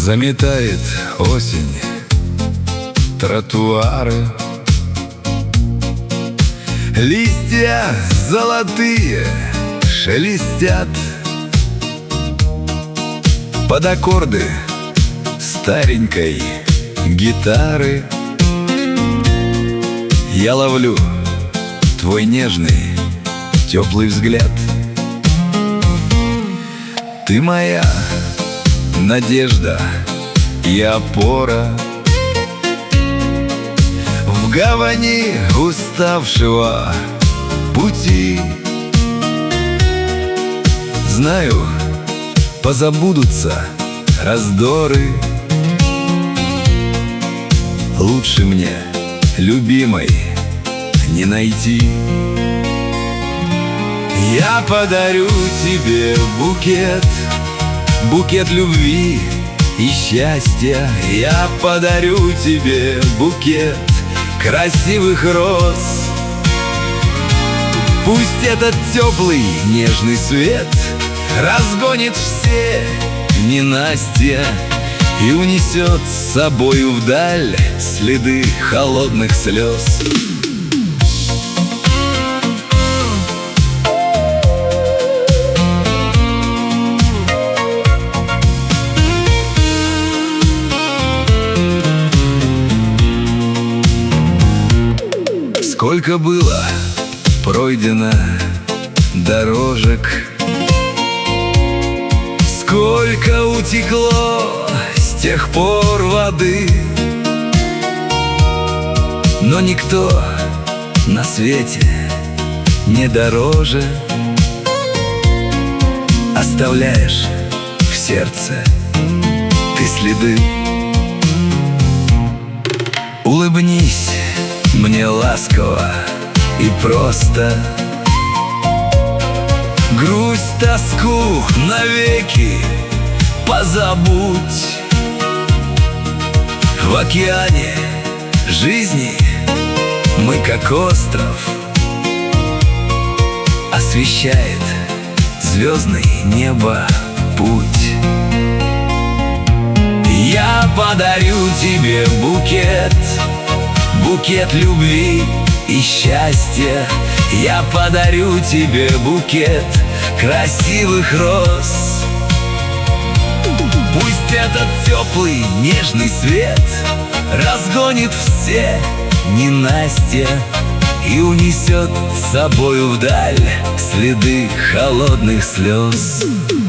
Заметает осень тротуары, листья золотые шелестят под аккорды старенькой гитары. Я ловлю твой нежный, теплый взгляд. Ты моя надежда и опора в гавани уставшего пути. Знаю, позабудутся раздоры. Лучше мне, любимой, не найти. Я подарю тебе букет, букет любви и счастья. Я подарю тебе букет красивых роз. Пусть этот теплый нежный свет разгонит все ненастья и унесет с собою вдаль следы холодных слез. Сколько было пройдено дорожек, сколько утекло с тех пор воды, но никто на свете не дороже. Оставляешь в сердце ты следы. Улыбнись мне ласково и просто, грусть, тоску навеки позабудь. В океане жизни мы как остров, освещает звездный небо путь. Я подарю тебе букет, букет любви и счастья. Я подарю тебе букет красивых роз. Пусть этот теплый нежный свет разгонит все ненастья и унесет с собою вдаль следы холодных слез.